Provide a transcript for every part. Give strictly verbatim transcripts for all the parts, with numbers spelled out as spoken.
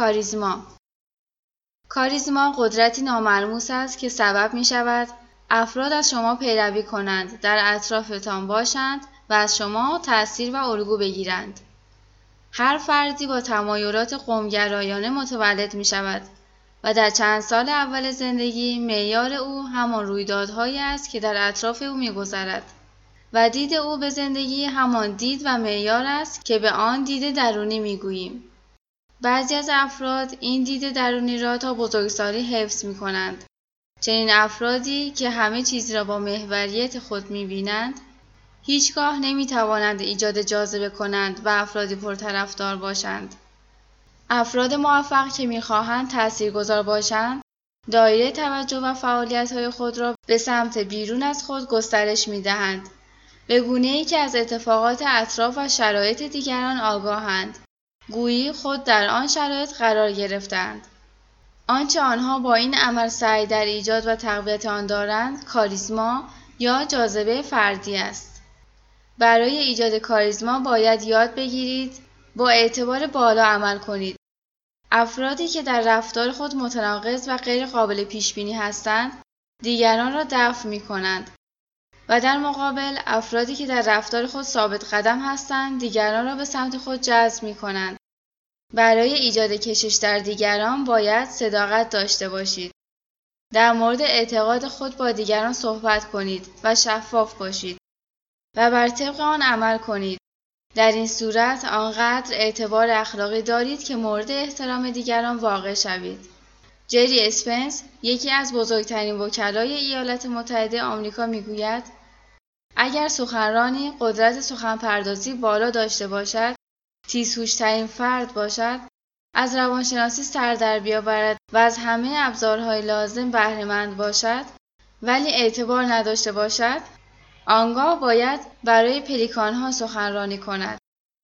کاریزما. کاریزما قدرتی ناملموس است که سبب می شود افراد از شما پیروی کنند، در اطرافتان باشند و از شما تأثیر و الگو بگیرند. هر فردی با تمایلات قومگرایانه متولد می شود و در چند سال اول زندگی معیار او همان رویدادهایی است که در اطراف او می گذرد و دید او به زندگی همان دید و معیار است که به آن دید درونی می گوییم. بعضی از افراد این دید درونی را تا بزرگسالی حفظ می کنند. چنین افرادی که همه چیز را با محوریت خود می بینند، هیچگاه نمی توانند ایجاد جاذبه کنند و افرادی پرطرفدار باشند. افراد موفق که می خواهند تأثیرگذار باشند، دایره توجه و فعالیت‌های خود را به سمت بیرون از خود گسترش می دهند، به گونه‌ای که از اتفاقات اطراف و شرایط دیگران آگاهند، گویی خود در آن شرایط قرار گرفتند. آنچه آنها با این عمل سعی در ایجاد و تقویت آن دارند، کاریزما یا جاذبه فردی است. برای ایجاد کاریزما باید یاد بگیرید با اعتبار بالا عمل کنید. افرادی که در رفتار خود متناقض و غیر قابل پیش بینی هستند، دیگران را دفع می کنند و در مقابل افرادی که در رفتار خود ثابت قدم هستند، دیگران را به سمت خود جذب می کنند. برای ایجاد کشش در دیگران باید صداقت داشته باشید. در مورد اعتقاد خود با دیگران صحبت کنید و شفاف باشید و بر طبق آن عمل کنید. در این صورت آنقدر اعتبار اخلاقی دارید که مورد احترام دیگران واقع شوید. جری اسپنس، یکی از بزرگترین وکلای ایالات متحده آمریکا میگوید: اگر سخنرانی قدرت سخنپردازی بالا داشته باشد، تیزهوش‌ترین فرد باشد، از روانشناسی سر در بیاورد و از همه ابزارهای لازم بهره‌مند باشد، ولی اعتبار نداشته باشد، آنگاه باید برای پلیکان‌ها سخنرانی کند.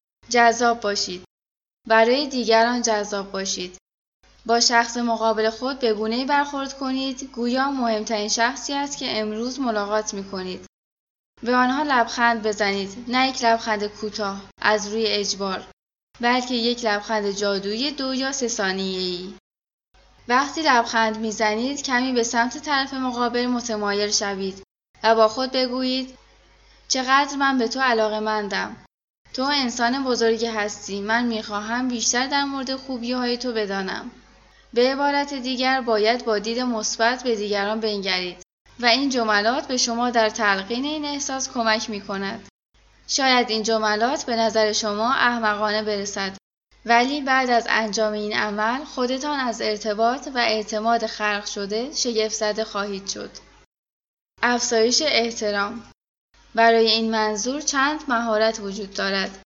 جذاب باشید. برای دیگران جذاب باشید. با شخص مقابل خود به گونه‌ای برخورد کنید گویا مهمترین شخصی است که امروز ملاقات می‌کنید. به آنها لبخند بزنید، نه یک لبخند کوتاه از روی اجبار، بلکه یک لبخند جادویی دو یا سه ثانیه‌ای. وقتی لبخند میزنید کمی به سمت طرف مقابل متمایل شوید و با خود بگویید: چقدر من به تو علاقه‌مندم. تو انسان بزرگی هستی. من میخواهم بیشتر در مورد خوبی‌های تو بدانم. به عبارت دیگر باید با دید مثبت به دیگران بنگرید و این جملات به شما در تلقین این احساس کمک می‌کند. شاید این جملات به نظر شما احمقانه برسد، ولی بعد از انجام این عمل خودتان از ارتباط و اعتماد خلق شده شگفت‌زده خواهید شد. افزایش احترام. برای این منظور چند مهارت وجود دارد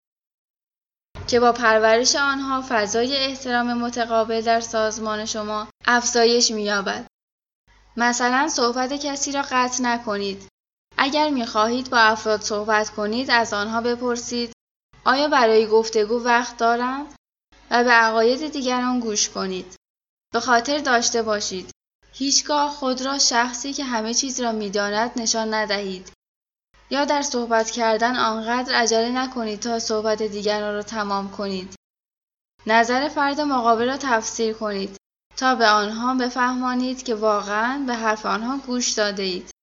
که با پرورش آنها فضای احترام متقابل در سازمان شما افزایش می‌یابد. مثلا صحبت کسی را قطع نکنید. اگر می‌خواهید با افراد صحبت کنید، از آنها بپرسید: آیا برای گفتگو وقت دارند؟ و به عقاید دیگران گوش کنید. به خاطر داشته باشید، هیچگاه خود را شخصی که همه چیز را می‌داند نشان ندهید. یا در صحبت کردن آنقدر عجله نکنید تا صحبت دیگران را تمام کنید. نظر فرد مقابل را تفسیر کنید تا به آنها بفهمانید که واقعاً به حرف آنها گوش داده اید.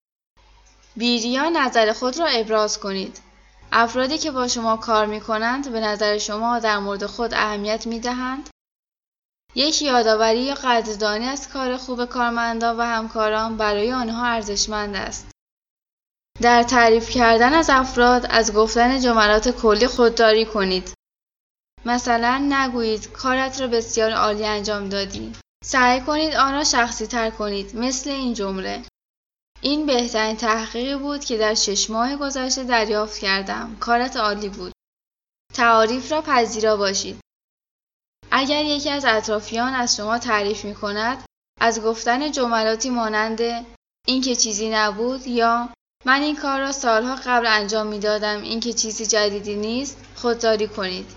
بی‌ریا نظر خود را ابراز کنید. افرادی که با شما کار می‌کنند به نظر شما در مورد خود اهمیت می‌دهند. یک یادآوری یا قدردانی از کار خوب کارمندان و همکاران برای آنها ارزشمند است. در تعریف کردن از افراد از گفتن جملات کلی خودداری کنید. مثلا نگویید کارت را بسیار عالی انجام دادی. سعی کنید آن را شخصی تر کنید، مثل این جمله: این بهترین تحقیقی بود که در شش ماه گذشته دریافت کردم. کارت عالی بود. تعاریف را پذیرا باشید. اگر یکی از اطرافیان از شما تعریف می کند، از گفتن جملاتی مانند این که چیزی نبود یا من این کار را سالها قبل انجام می دادم، این که چیزی جدیدی نیست، خودداری کنید.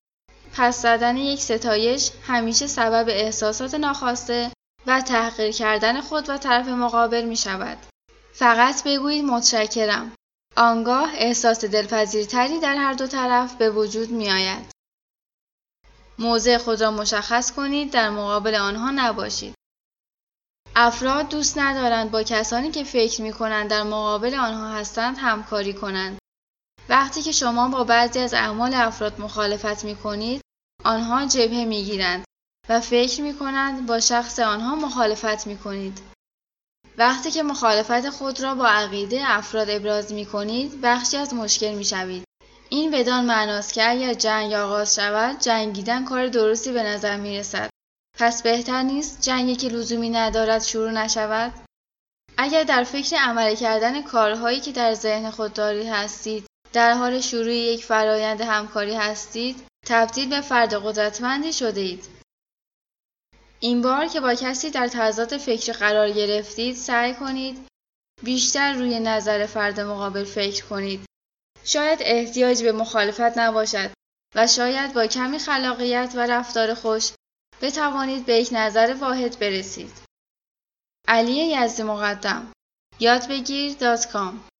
پس زدن یک ستایش همیشه سبب احساسات ناخواسته و تحقیر کردن خود و طرف مقابل می شود. فقط بگویید متشکرم. آنگاه احساس دلپذیرتری در هر دو طرف به وجود می آید. موضع خود را مشخص کنید، در مقابل آنها نباشید. افراد دوست ندارند با کسانی که فکر می‌کنند در مقابل آنها هستند همکاری کنند. وقتی که شما با بعضی از اعمال افراد مخالفت می‌کنید، آنها جبهه می‌گیرند و فکر می‌کنند با شخص آنها مخالفت می‌کنید. وقتی که مخالفت خود را با عقیده افراد ابراز می‌کنید، بخشی از مشکل می‌شوید. این بدان معناست که اگر جنگ آغاز شود، جنگیدن کار درستی به نظر می‌رسد. پس بهتر نیست جنگی که لزومی ندارد شروع نشود؟ اگر در فکر عملی کردن کارهایی که در ذهن خود دارید هستید، در حال شروع یک فرایند همکاری هستید، تبدیل به فرد قدرتمندی شده اید. این بار که با کسی در تضاد فکری قرار گرفتید، سعی کنید بیشتر روی نظر فرد مقابل فکر کنید. شاید احتیاجی به مخالفت نباشد و شاید با کمی خلاقیت و رفتار خوش بتوانید به یک نظر واحد برسید. علی یزدی مقدم یاد بگیر دات کام